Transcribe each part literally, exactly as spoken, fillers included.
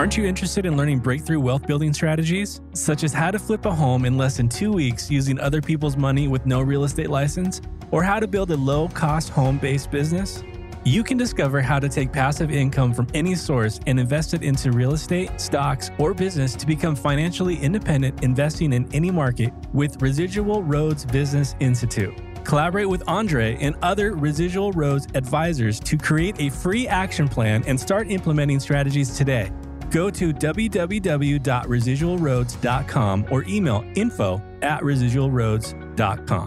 Aren't you interested in learning breakthrough wealth building strategies, such as how to flip a home in less than two weeks using other people's money with no real estate license, or how to build a low-cost home-based business? You can discover how to take passive income from any source and invest it into real estate, stocks, or business to become financially independent investing in any market with Residual Roads Business Institute. Collaborate with Andre and other Residual Roads advisors to create a free action plan and start implementing strategies today. Go to w w w dot residual roads dot com or email info at residual roads dot com.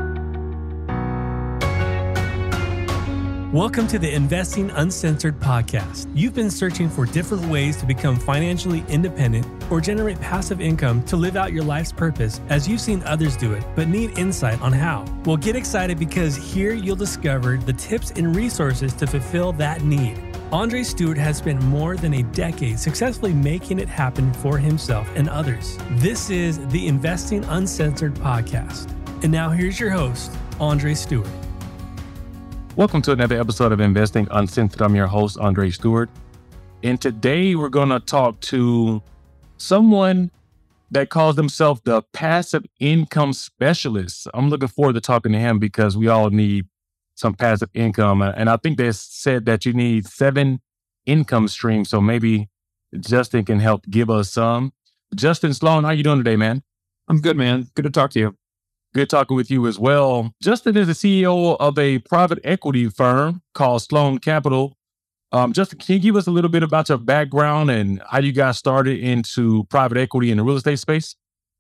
Welcome to the Investing Uncensored podcast. You've been searching for different ways to become financially independent or generate passive income to live out your life's purpose as you've seen others do it, but need insight on how. Well, get excited because here you'll discover the tips and resources to fulfill that need. Andre Stewart has spent more than a decade successfully making it happen for himself and others. This is the Investing Uncensored podcast. And now here's your host, Andre Stewart. Welcome to another episode of Investing Uncensored. I'm your host, Andre Stewart. And today we're going to talk to someone that calls himself the passive income specialist. I'm looking forward to talking to him because we all need some passive income. And I think they said that you need seven income streams. So maybe Justin can help give us some. Justin Sloan, how you doing today, man? I'm good, man. Good to talk to you. Good talking with you as well. Justin is the C E O of a private equity firm called Sloan Capital. Um, Justin, can you give us a little bit about your background and how you got started into private equity in the real estate space?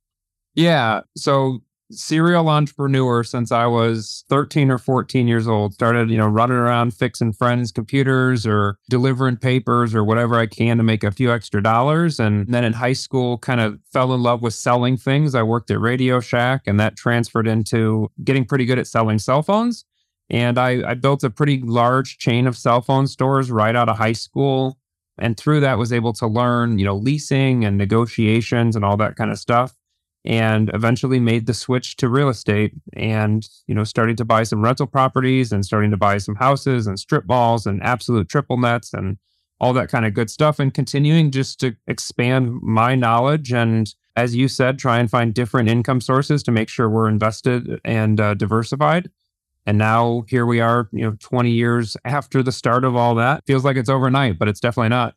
Yeah. So serial entrepreneur since I was thirteen or fourteen years old. Started, you know, running around fixing friends' computers or delivering papers or whatever I can to make a few extra dollars. And then in high school, kind of fell in love with selling things. I worked at Radio Shack and that transferred into getting pretty good at selling cell phones. And I, I built a pretty large chain of cell phone stores right out of high school. And through that was able to learn, you know, leasing and negotiations and all that kind of stuff. And eventually made the switch to real estate and, you know, starting to buy some rental properties and starting to buy some houses and strip malls and absolute triple nets and all that kind of good stuff, and continuing just to expand my knowledge. And as you said, try and find different income sources to make sure we're invested and uh, diversified. And now here we are, you know, twenty years after the start of all that. Feels like it's overnight, but it's definitely not.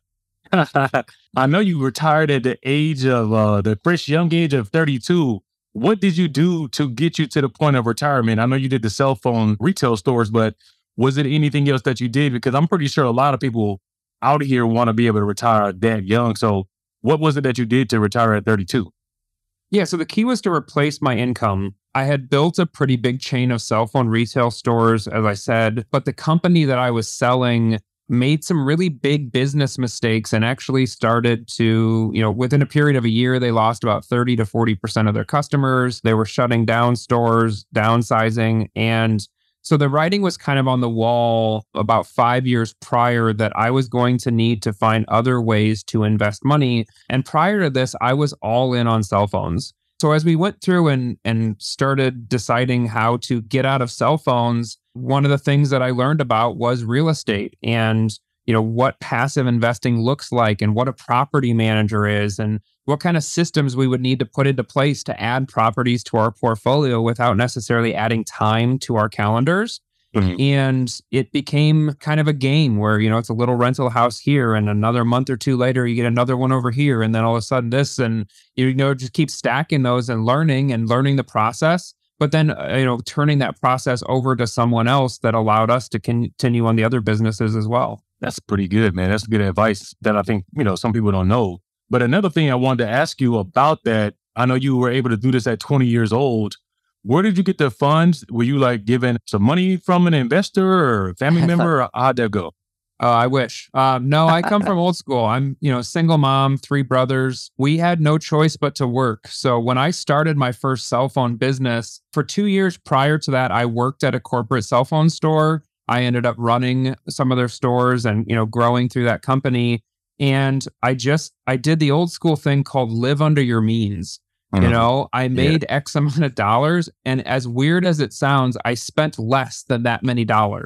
I know you retired at the age of uh, the fresh young age of thirty-two. What did you do to get you to the point of retirement? I know you did the cell phone retail stores, but was it anything else that you did? Because I'm pretty sure a lot of people out here want to be able to retire that young. So what was it that you did to retire at thirty-two? Yeah, so the key was to replace my income. I had built a pretty big chain of cell phone retail stores, as I said, but the company that I was selling made some really big business mistakes and actually started to, you know, within a period of a year, they lost about thirty to forty percent of their customers. They were shutting down stores, downsizing. And so the writing was kind of on the wall about five years prior that I was going to need to find other ways to invest money. And prior to this, I was all in on cell phones. So as we went through and, and started deciding how to get out of cell phones, one of the things that I learned about was real estate and, you know, what passive investing looks like and what a property manager is and what kind of systems we would need to put into place to add properties to our portfolio without necessarily adding time to our calendars. Mm-hmm. And it became kind of a game where, you know, it's a little rental house here and another month or two later, you get another one over here. And then all of a sudden this, and, you know, just keep stacking those and learning and learning the process. But then, uh, you know, turning that process over to someone else that allowed us to continue on the other businesses as well. That's pretty good, man. That's good advice that I think, you know, some people don't know. But another thing I wanted to ask you about that, I know you were able to do this at twenty years old. Where did you get the funds? Were you like given some money from an investor or a family member? Or how'd that go? Uh, I wish. Uh, no, I come from old school. I'm, you know, single mom, three brothers. We had no choice but to work. So when I started my first cell phone business, for two years prior to that, I worked at a corporate cell phone store. I ended up running some of their stores and, you know, growing through that company. And I just, I did the old school thing called live under your means. You know, I made yeah. X amount of dollars. And as weird as it sounds, I spent less than that many dollars.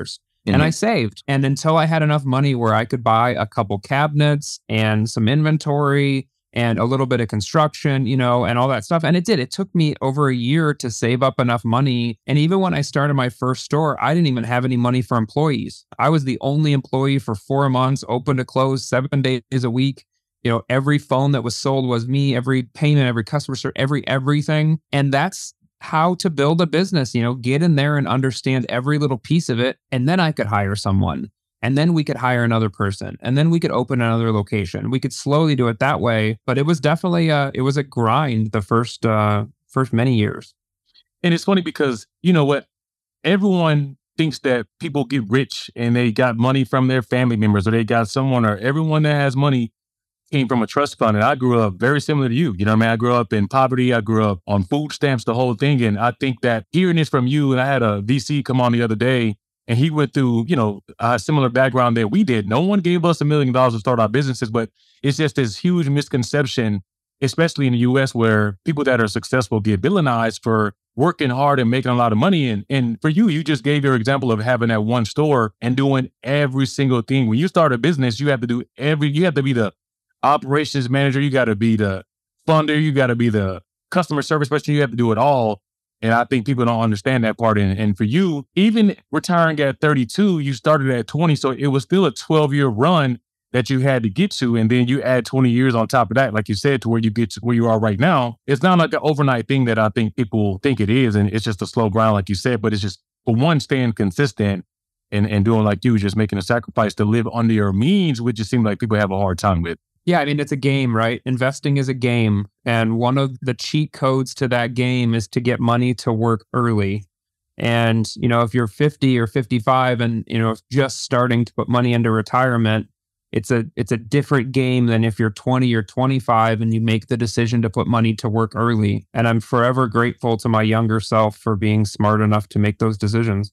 Mm-hmm. And I saved. And until I had enough money where I could buy a couple cabinets and some inventory and a little bit of construction, you know, and all that stuff. And it did. It took me over a year to save up enough money. And even when I started my first store, I didn't even have any money for employees. I was the only employee for four months, open to close, seven days a week. You know, every phone that was sold was me, every payment, every customer service, every everything. And that's how to build a business, you know, get in there and understand every little piece of it. And then I could hire someone. And then we could hire another person. And then we could open another location. We could slowly do it that way. But it was definitely a, it was a grind the first, uh, first many years. And it's funny because, you know what, everyone thinks that people get rich and they got money from their family members, or they got someone, or everyone that has money came from a trust fund. And I grew up very similar to you. You know what I mean? I grew up in poverty. I grew up on food stamps, the whole thing. And I think that hearing this from you, and I had a V C come on the other day, and he went through, you know, a similar background that we did. No one gave us a million dollars to start our businesses, but it's just this huge misconception, especially in the U S, where people that are successful get villainized for working hard and making a lot of money. And, and for you, you just gave your example of having that one store and doing every single thing. When you start a business, you have to do every, you have to be the operations manager, you got to be the funder, you got to be the customer service person, you have to do it all. And I think people don't understand that part. And, and for you, even retiring at thirty-two, you started at twenty. So it was still a twelve year run that you had to get to. And then you add twenty years on top of that, like you said, to where you get to where you are right now. It's not like an overnight thing that I think people think it is. And it's just a slow grind, like you said, but it's just, for one, staying consistent and, and doing like you, just making a sacrifice to live under your means, which just seems like people have a hard time with. Yeah, I mean, it's a game, right? Investing is a game. And one of the cheat codes to that game is to get money to work early. And, you know, if you're fifty or fifty-five and, you know, just starting to put money into retirement, it's a it's a different game than if you're twenty or twenty-five and you make the decision to put money to work early. And I'm forever grateful to my younger self for being smart enough to make those decisions.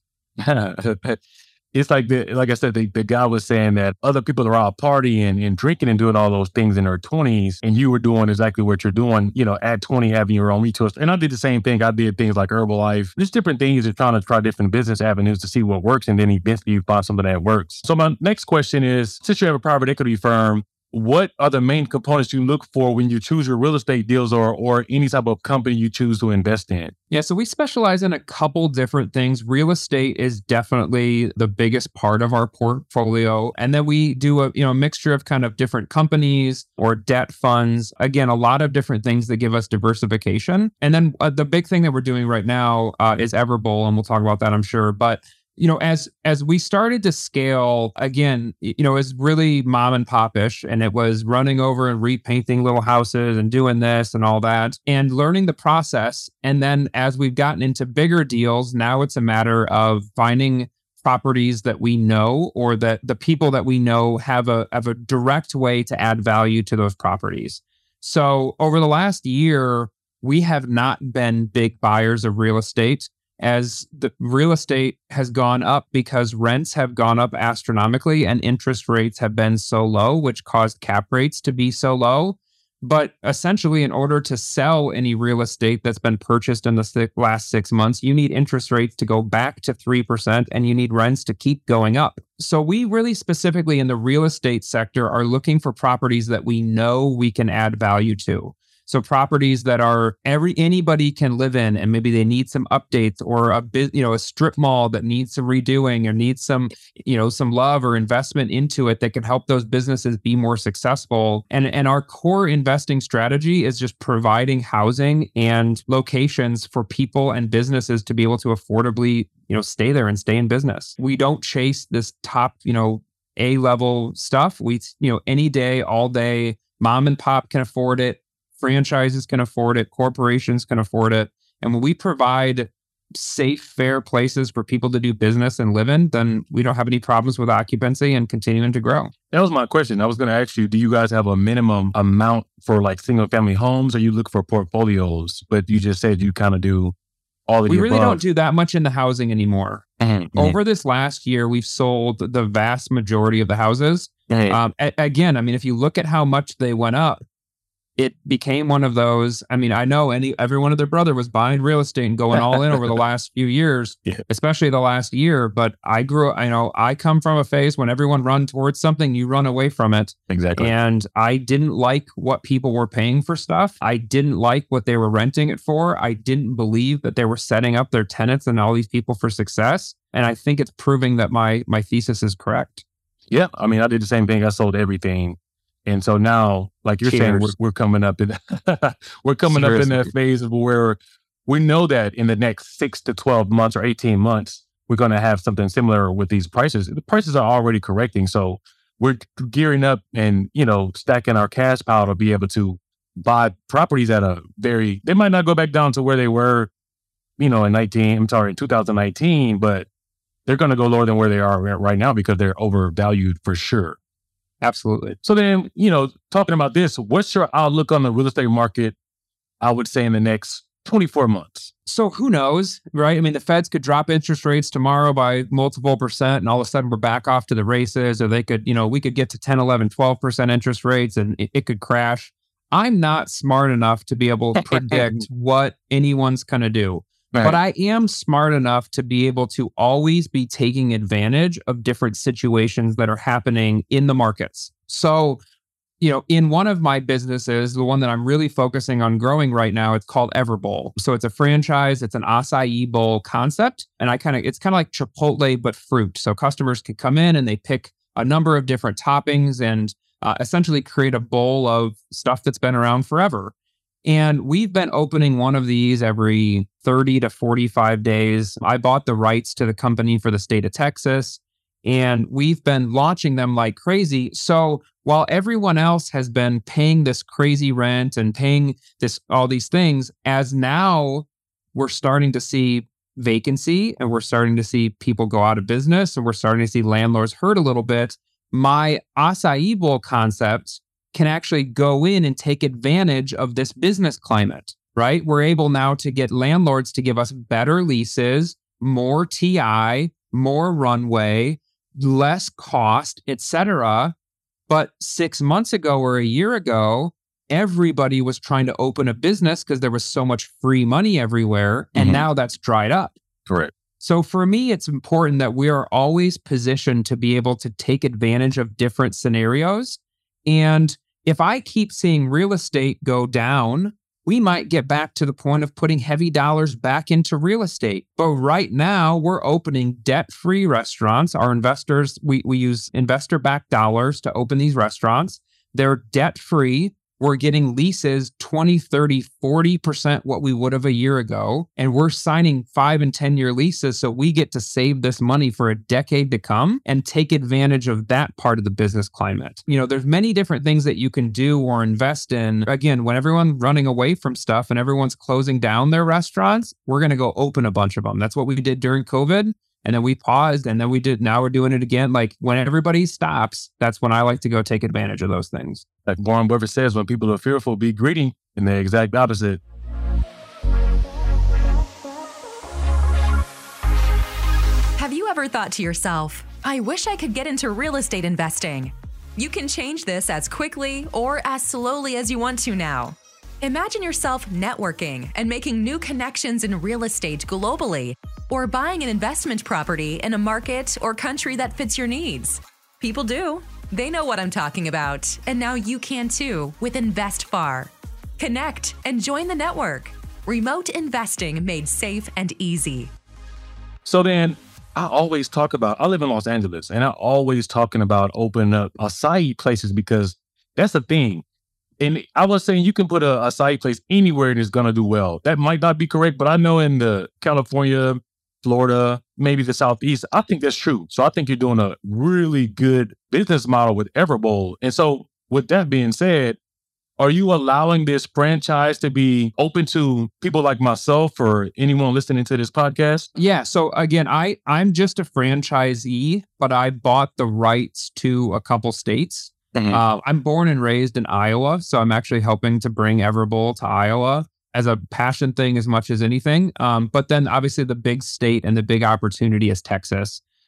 It's like, the, like I said, the, the guy was saying that other people are out partying and drinking and doing all those things in their twenties, and you were doing exactly what you're doing, you know, at twenty, having your own retail store. And I did the same thing. I did things like Herbalife, just different things, and trying to try different business avenues to see what works. And then eventually you find something that works. So my next question is, since you have a private equity firm, what are the main components you look for when you choose your real estate deals, or or any type of company you choose to invest in? Yeah, so we specialize in a couple different things. Real estate is definitely the biggest part of our portfolio. And then we do a you know mixture of kind of different companies or debt funds. Again, a lot of different things that give us diversification. And then uh, the big thing that we're doing right now uh, is Everbowl, and we'll talk about that, I'm sure. But you know, as as we started to scale, again, you know, it was really mom and pop-ish, and it was running over and repainting little houses and doing this and all that and learning the process. And then as we've gotten into bigger deals, now it's a matter of finding properties that we know, or that the people that we know have a have a direct way to add value to those properties. So over the last year, we have not been big buyers of real estate, as the real estate has gone up because rents have gone up astronomically and interest rates have been so low, which caused cap rates to be so low. But essentially, in order to sell any real estate that's been purchased in the last six months, you need interest rates to go back to three percent, and you need rents to keep going up. So we really specifically in the real estate sector are looking for properties that we know we can add value to. So properties that are every anybody can live in, and maybe they need some updates, or a bit, you know, a strip mall that needs some redoing or needs some, you know, some love or investment into it that can help those businesses be more successful. And and our core investing strategy is just providing housing and locations for people and businesses to be able to affordably, you know, stay there and stay in business. We don't chase this top, you know, A-level stuff. We, you know, any day, all day, mom and pop can afford it. Franchises can afford it, corporations can afford it. And when we provide safe, fair places for people to do business and live in, then we don't have any problems with occupancy and continuing to grow. That was my question. I was going to ask you, do you guys have a minimum amount for like single family homes, or you look for portfolios? But you just said you kind of do all of the We really above. don't do that much in the housing anymore. Mm-hmm. Over this last year, we've sold the vast majority of the houses. Mm-hmm. Um, a- again, I mean, if you look at how much they went up, it became one of those. I mean, I know any everyone and their brother was buying real estate and going all in over the last few years, yeah. especially the last year. But I grew up, I know I come from a phase when everyone run towards something, you run away from it. Exactly. And I didn't like what people were paying for stuff. I didn't like what they were renting it for. I didn't believe that they were setting up their tenants and all these people for success. And I think it's proving that my my thesis is correct. Yeah. I mean, I did the same thing. I sold everything. And so now, like you're Cheers. saying, we're, we're coming up in we're coming Seriously. up in that phase of where we know that in the next six to twelve months or eighteen months, we're going to have something similar with these prices. The prices are already correcting. So we're gearing up and, you know, stacking our cash pile to be able to buy properties at a very, they might not go back down to where they were, you know, in nineteen, I'm sorry, in two thousand nineteen, but they're going to go lower than where they are right now because they're overvalued for sure. Absolutely. So then, you know, talking about this, what's your outlook on the real estate market, I would say, in the next twenty-four months? So who knows, right? I mean, the Feds could drop interest rates tomorrow by multiple percent and all of a sudden we're back off to the races, or they could, you know, we could get to ten, eleven, twelve percent interest rates and it, it could crash. I'm not smart enough to be able to predict what anyone's going to do. Right. But I am smart enough to be able to always be taking advantage of different situations that are happening in the markets. So, you know, in one of my businesses, the one that I'm really focusing on growing right now, it's called Everbowl. So it's a franchise, it's an acai bowl concept. And I kind of, it's kind of like Chipotle, but fruit. So customers can come in and they pick a number of different toppings and uh, essentially create a bowl of stuff that's been around forever. And we've been opening one of these every thirty to forty-five days. I bought the rights to the company for the state of Texas, and we've been launching them like crazy. So while everyone else has been paying this crazy rent and paying this all these things, as now we're starting to see vacancy and we're starting to see people go out of business and we're starting to see landlords hurt a little bit, my acai bowl concept can actually go in and take advantage of this business climate, right? We're able now to get landlords to give us better leases, more T I, more runway, less cost, et cetera. But six months ago or a year ago, everybody was trying to open a business because there was so much free money everywhere. And mm-hmm. now that's dried up. Correct. So for me, it's important that we are always positioned to be able to take advantage of different scenarios. And if I keep seeing real estate go down, we might get back to the point of putting heavy dollars back into real estate. But right now, we're opening debt-free restaurants. Our investors, we, we use investor-backed dollars to open these restaurants. They're debt-free. We're getting leases twenty, thirty, forty percent what we would have a year ago. And we're signing five and ten year leases. So we get to save this money for a decade to come and take advantage of that part of the business climate. You know, there's many different things that you can do or invest in. Again, when everyone's running away from stuff and everyone's closing down their restaurants, we're going to go open a bunch of them. That's what we did during COVID. And then we paused and then we did, now we're doing it again. Like when everybody stops, that's when I like to go take advantage of those things. Like Warren Buffett says, when people are fearful, be greedy, and the exact opposite. Have you ever thought to yourself, I wish I could get into real estate investing? You can change this as quickly or as slowly as you want to now. Imagine yourself networking and making new connections in real estate globally, or buying an investment property in a market or country that fits your needs. People do. They know what I'm talking about, and now you can too with InvestFar. Connect and join the network. Remote investing made safe and easy. So then, I always talk about, I live in Los Angeles, and I always talking about opening up acai places because that's the thing. And I was saying you can put a acai place anywhere and it's going to do well. That might not be correct, but I know in the California, Florida, maybe the Southeast, I think that's true. So I think you're doing a really good business model with Everbowl. And so with that being said, are you allowing this franchise to be open to people like myself or anyone listening to this podcast? Yeah. So again, I, I'm just a franchisee, but I bought the rights to a couple states. Mm-hmm. Uh, I'm born and raised in Iowa, so I'm actually helping to bring Everbowl to Iowa as a passion thing as much as anything. Um, but then obviously the big state and the big opportunity is Texas.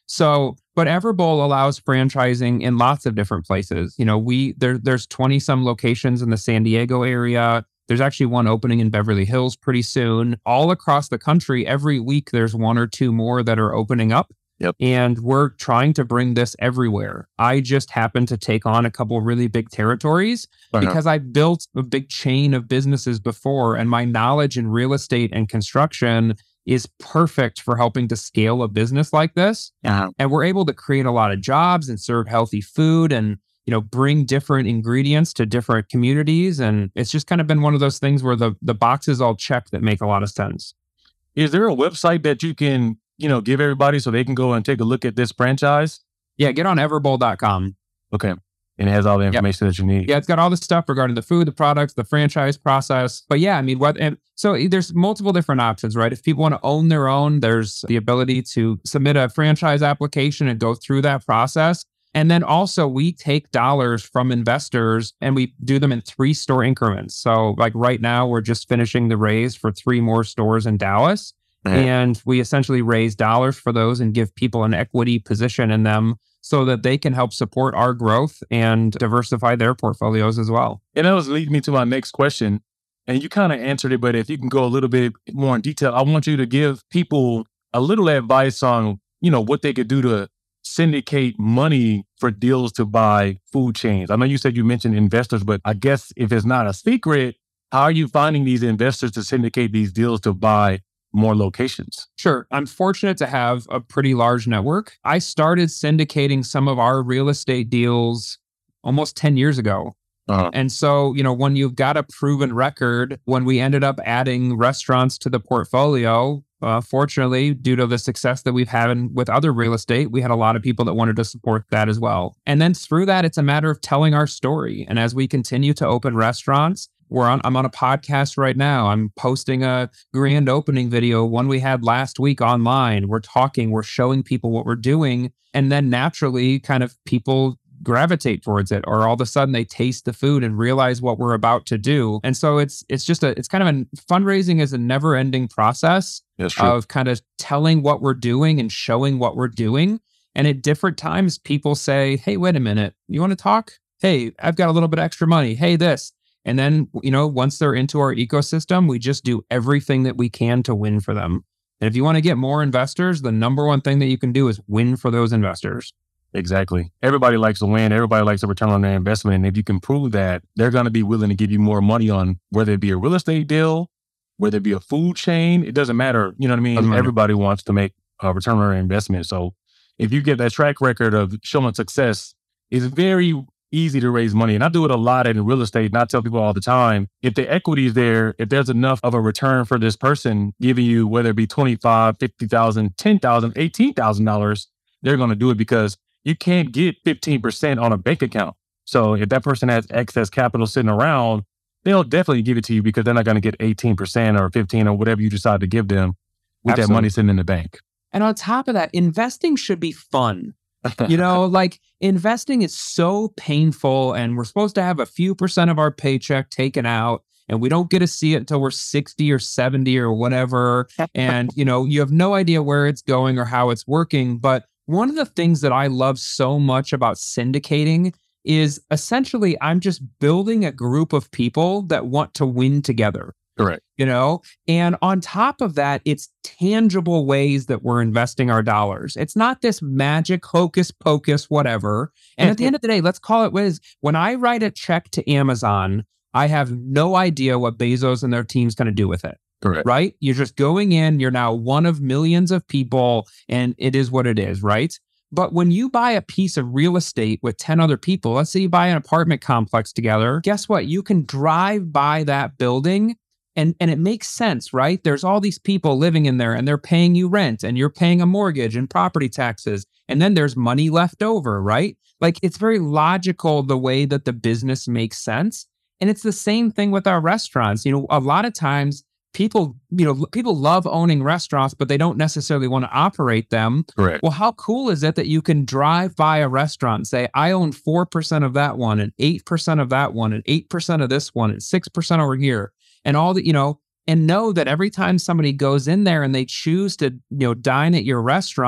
So, but Everbowl allows franchising in lots of different places. You know, we there there's twenty some locations in the San Diego area. There's actually one opening in Beverly Hills pretty soon. All across the country, every week there's one or two more that are opening up. Yep. And we're trying to bring this everywhere. I just happen to take on a couple really big territories uh-huh. because I built a big chain of businesses before, and my knowledge in real estate and construction is perfect for helping to scale a business like this. Uh-huh. And we're able to create a lot of jobs and serve healthy food and, you know, bring different ingredients to different communities. And it's just kind of been one of those things where the, the boxes all check that make a lot of sense. Is there a website that you can, you know, give everybody so they can go and take a look at this franchise? Yeah, get on everbowl dot com. Okay. And it has all the information yep. that you need. Yeah, it's got all the stuff regarding the food, the products, the franchise process. But yeah, I mean, what and so there's multiple different options, right? If people want to own their own, there's the ability to submit a franchise application and go through that process. And then also we take dollars from investors and we do them in three store increments. So like right now, we're just finishing the raise for three more stores in Dallas. And we essentially raise dollars for those and give people an equity position in them so that they can help support our growth and diversify their portfolios as well. And that was leading me to my next question. And you kind of answered it, but if you can go a little bit more in detail, I want you to give people a little advice on, you know, what they could do to syndicate money for deals to buy food chains. I know you said you mentioned investors, but I guess if it's not a secret, how are you finding these investors to syndicate these deals to buy more locations? Sure. I'm fortunate to have a pretty large network. I started syndicating some of our real estate deals almost ten years ago. Uh-huh. And so, you know, when you've got a proven record, when we ended up adding restaurants to the portfolio, uh, fortunately, due to the success that we've had in, with other real estate, we had a lot of people that wanted to support that as well. And then through that, it's a matter of telling our story. And as we continue to open restaurants, We're on, I'm on a podcast right now. I'm posting a grand opening video, one we had last week online. We're talking, we're showing people what we're doing. And then naturally, kind of people gravitate towards it, or all of a sudden they taste the food and realize what we're about to do. And so it's it's just a, it's kind of a, fundraising is a never ending process of kind of telling what we're doing and showing what we're doing. And at different times, people say, hey, wait a minute, you want to talk? Hey, I've got a little bit extra money. Hey, this. And then, you know, once they're into our ecosystem, we just do everything that we can to win for them. And if you want to get more investors, the number one thing that you can do is win for those investors. Exactly. Everybody likes to win. Everybody likes a return on their investment. And if you can prove that, they're going to be willing to give you more money on whether it be a real estate deal, whether it be a food chain. It doesn't matter. You know what I mean? Everybody wants to make a return on their investment. So if you get that track record of showing success, it's very easy to raise money. And I do it a lot in real estate. And I tell people all the time, if the equity is there, if there's enough of a return for this person giving you, whether it be twenty-five, fifty thousand, ten thousand, eighteen thousand dollars, they're going to do it because you can't get fifteen percent on a bank account. So if that person has excess capital sitting around, they'll definitely give it to you because they're not going to get eighteen percent or fifteen or whatever you decide to give them with Absolutely. That money sitting in the bank. And on top of that, investing should be fun. You know, like investing is so painful and we're supposed to have a few percent of our paycheck taken out and we don't get to see it until we're sixty or seventy or whatever. And, you know, you have no idea where it's going or how it's working. But one of the things that I love so much about syndicating is essentially I'm just building a group of people that want to win together. Correct. You know, and on top of that, it's tangible ways that we're investing our dollars. It's not this magic hocus pocus, whatever. And at the end of the day, let's call it what it is. When I write a check to Amazon, I have no idea what Bezos and their team's going to do with it. Correct. Right? You're just going in, you're now one of millions of people, and it is what it is, right? But when you buy a piece of real estate with ten other people, let's say you buy an apartment complex together, guess what? You can drive by that building and, and it makes sense, right? There's all these people living in there and they're paying you rent and you're paying a mortgage and property taxes. And then there's money left over, right? Like it's very logical the way that the business makes sense. And it's the same thing with our restaurants. You know, a lot of times people, you know, people love owning restaurants, but they don't necessarily want to operate them. Correct. Well, how cool is it that you can drive by a restaurant and say, I own four percent of that one and eight percent of that one and eight percent of this one and six percent over here and all that, you know, and know that every time somebody goes in there and they choose to, you know, dine at your restaurant,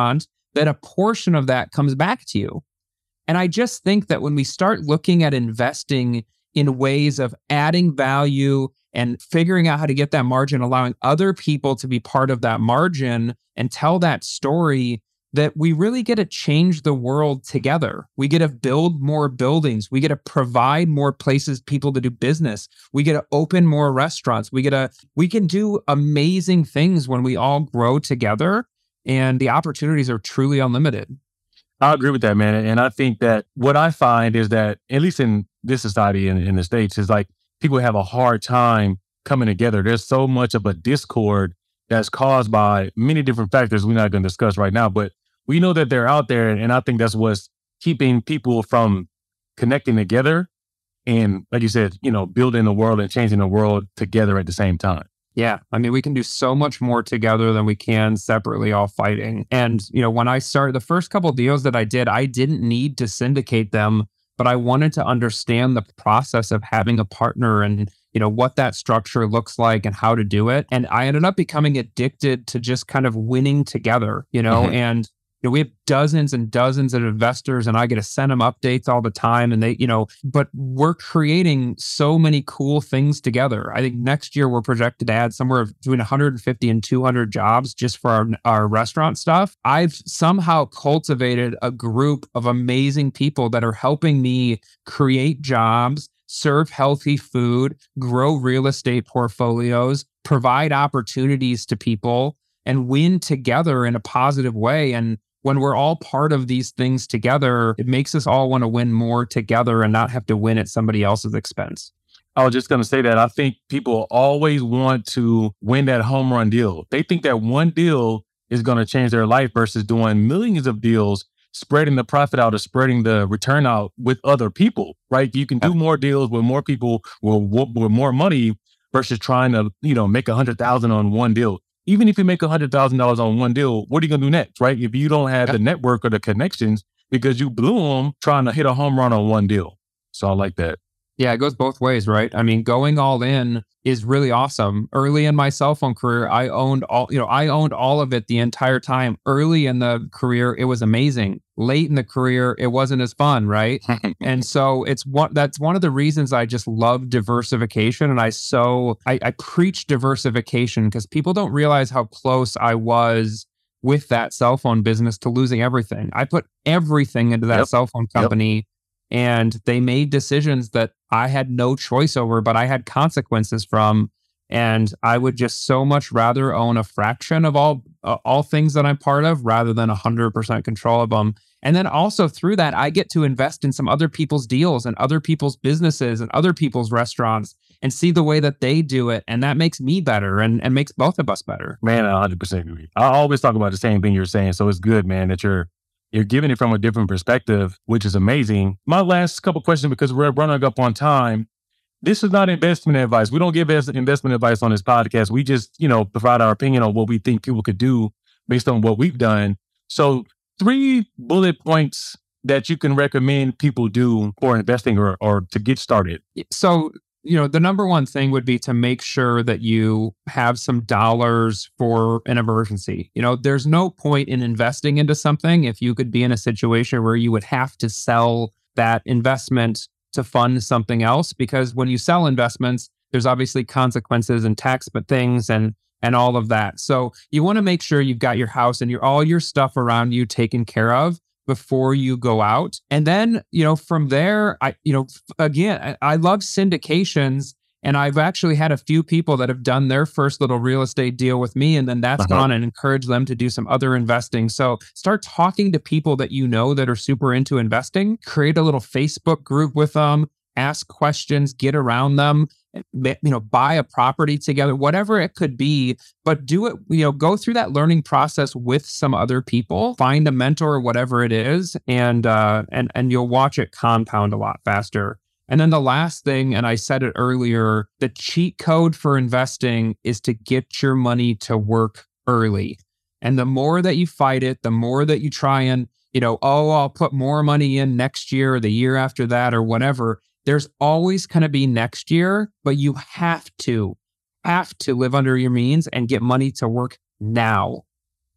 that a portion of that comes back to you. And I just think that when we start looking at investing in ways of adding value and figuring out how to get that margin, allowing other people to be part of that margin and tell that story, that we really get to change the world together. We get to build more buildings. We get to provide more places people to do business. We get to open more restaurants. We get to, we can do amazing things when we all grow together, and the opportunities are truly unlimited. I agree with that, man. And I think that what I find is that, at least in this society in, in the States, is like people have a hard time coming together. There's so much of a discord that's caused by many different factors we're not going to discuss right now, but we know that they're out there. And I think that's what's keeping people from connecting together and, like you said, you know, building the world and changing the world together at the same time. Yeah. I mean, we can do so much more together than we can separately, all fighting. And, you know, when I started the first couple of deals that I did, I didn't need to syndicate them, but I wanted to understand the process of having a partner and, you know, what that structure looks like and how to do it. And I ended up becoming addicted to just kind of winning together, you know, mm-hmm. and you know, we have dozens and dozens of investors, and I get to send them updates all the time. And they, you know, but we're creating so many cool things together. I think next year we're projected to add somewhere between one hundred fifty and two hundred jobs just for our, our restaurant stuff. I've somehow cultivated a group of amazing people that are helping me create jobs, serve healthy food, grow real estate portfolios, provide opportunities to people, and win together in a positive way. And when we're all part of these things together, it makes us all want to win more together and not have to win at somebody else's expense. I was just going to say that I think people always want to win that home run deal. They think that one deal is going to change their life versus doing millions of deals, spreading the profit out or spreading the return out with other people, right? You can do more deals with more people, with, with more money versus trying to, you know, make a hundred thousand on one deal. Even if you make one hundred thousand dollars on one deal, what are you going to do next, right? If you don't have the network or the connections because you blew them trying to hit a home run on one deal. So I like that. Yeah, it goes both ways, right? I mean, going all in is really awesome. Early in my cell phone career, I owned all, you know, I owned all of it the entire time. Early in the career, it was amazing. Late in the career, it wasn't as fun, right? And so it's one, that's one of the reasons I just love diversification. And I so, I, I preach diversification because people don't realize how close I was with that cell phone business to losing everything. I put everything into that yep. cell phone company. Yep. And they made decisions that I had no choice over, but I had consequences from. And I would just so much rather own a fraction of all uh, all things that I'm part of rather than one hundred percent control of them. And then also through that, I get to invest in some other people's deals and other people's businesses and other people's restaurants and see the way that they do it. And that makes me better and, and makes both of us better. Man, I one hundred percent agree. I always talk about the same thing you're saying. So it's good, man, that you're You're giving it from a different perspective, which is amazing. My last couple questions, because we're running up on time. This is not investment advice. We don't give investment advice on this podcast. We just, you know, provide our opinion on what we think people could do based on what we've done. So three bullet points that you can recommend people do for investing or, or to get started. So, you know, the number one thing would be to make sure that you have some dollars for an emergency. You know, there's no point in investing into something if you could be in a situation where you would have to sell that investment to fund something else, because when you sell investments, there's obviously consequences and tax but things and and all of that. So you want to make sure you've got your house and your all your stuff around you taken care of before you go out. And then, you know, from there, I, you know, again, I, I love syndications, and I've actually had a few people that have done their first little real estate deal with me, and then that's uh-huh. gone and encouraged them to do some other investing. So start talking to people that you know that are super into investing, create a little Facebook group with them, ask questions, get around them, you know, buy a property together, whatever it could be, but do it, you know, go through that learning process with some other people, find a mentor or whatever it is, and, uh, and, and you'll watch it compound a lot faster. And then the last thing, and I said it earlier, the cheat code for investing is to get your money to work early. And the more that you fight it, the more that you try and, you know, oh, I'll put more money in next year or the year after that or whatever. There's always going to be next year, but you have to, have to live under your means and get money to work now.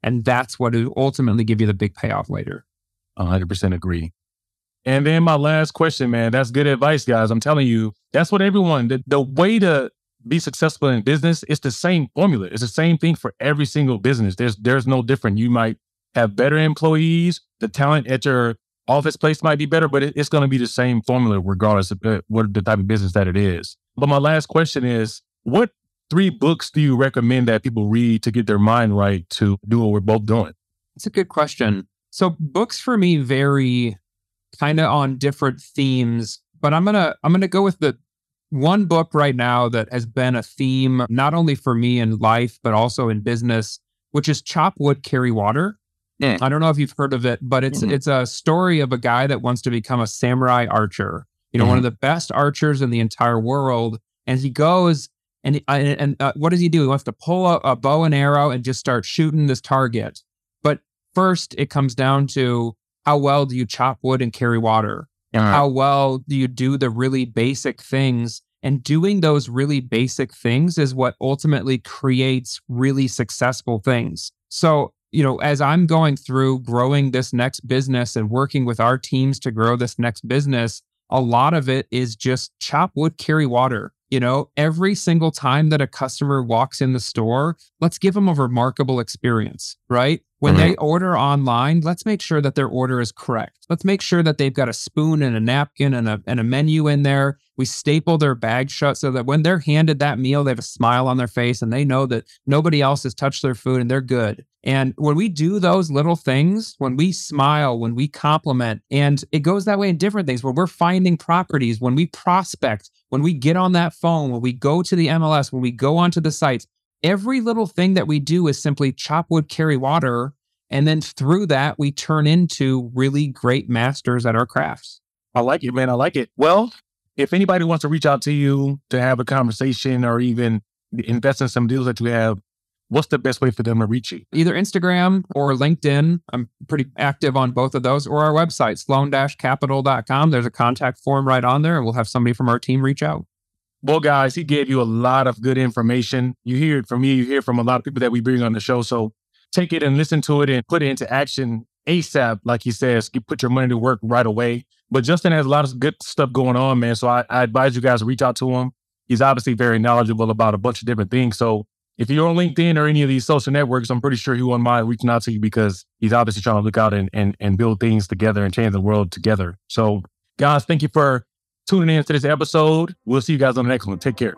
And that's what will ultimately give you the big payoff later. one hundred percent agree. And then my last question, man, that's good advice, guys. I'm telling you, that's what everyone, the, the way to be successful in business, it's the same formula. It's the same thing for every single business. There's there's no different. You might have better employees. The talent at your office place might be better, but it, it's going to be the same formula regardless of uh, what the type of business that it is. But my last question is, what three books do you recommend that people read to get their mind right to do what we're both doing? It's a good question. So books for me vary kind of on different themes, but I'm going to I'm going to go with the one book right now that has been a theme not only for me in life but also in business, which is Chop Wood, Carry Water. Yeah. I don't know if you've heard of it, but it's mm-hmm. it's a story of a guy that wants to become a samurai archer. You know, mm-hmm. one of the best archers in the entire world, and he goes and and, and uh, what does he do? He wants to pull a, a bow and arrow and just start shooting this target. But first, it comes down to how well do you chop wood and carry water? Uh-huh. How well do you do the really basic things? And doing those really basic things is what ultimately creates really successful things. So, you know, as I'm going through growing this next business and working with our teams to grow this next business, a lot of it is just chop wood, carry water. You know, every single time that a customer walks in the store, let's give them a remarkable experience, right? When mm-hmm. they order online, let's make sure that their order is correct. Let's make sure that they've got a spoon and a napkin and a, and a menu in there. We staple their bag shut so that when they're handed that meal, they have a smile on their face and they know that nobody else has touched their food and they're good. And when we do those little things, when we smile, when we compliment, and it goes that way in different things, when we're finding properties, when we prospect, when we get on that phone, when we go to the M L S, when we go onto the sites, every little thing that we do is simply chop wood, carry water. And then through that, we turn into really great masters at our crafts. I like it, man. I like it. Well, if anybody wants to reach out to you to have a conversation or even invest in some deals that you have, what's the best way for them to reach you? Either Instagram or LinkedIn. I'm pretty active on both of those, or our website, sloan dash capital dot com. There's a contact form right on there, and we'll have somebody from our team reach out. Well, guys, he gave you a lot of good information. You hear it from me. You hear it from a lot of people that we bring on the show. So take it and listen to it and put it into action ASAP. Like he says, you put your money to work right away. But Justin has a lot of good stuff going on, man. So I, I advise you guys to reach out to him. He's obviously very knowledgeable about a bunch of different things. So if you're on LinkedIn or any of these social networks, I'm pretty sure he won't mind reaching out to you because he's obviously trying to look out and, and, and build things together and change the world together. So guys, thank you for tuning in to this episode. We'll see you guys on the next one. Take care.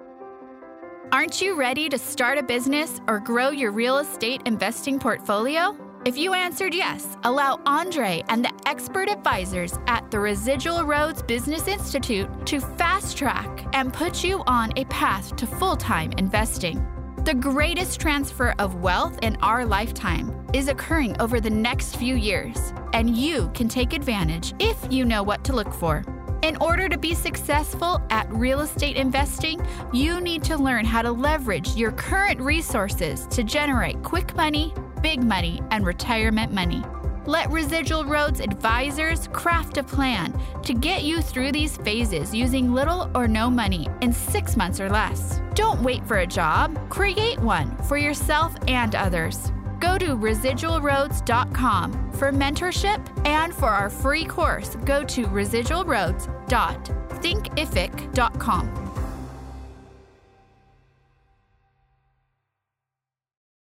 Aren't you ready to start a business or grow your real estate investing portfolio? If you answered yes, allow Andre and the expert advisors at the Residual Roads Business Institute to fast track and put you on a path to full-time investing. The greatest transfer of wealth in our lifetime is occurring over the next few years, and you can take advantage if you know what to look for. In order to be successful at real estate investing, you need to learn how to leverage your current resources to generate quick money, big money, and retirement money. Let Residual Roads advisors craft a plan to get you through these phases using little or no money in six months or less. Don't wait for a job. Create one for yourself and others. Go to residual roads dot com for mentorship, and for our free course, go to residual roads dot thinkific dot com.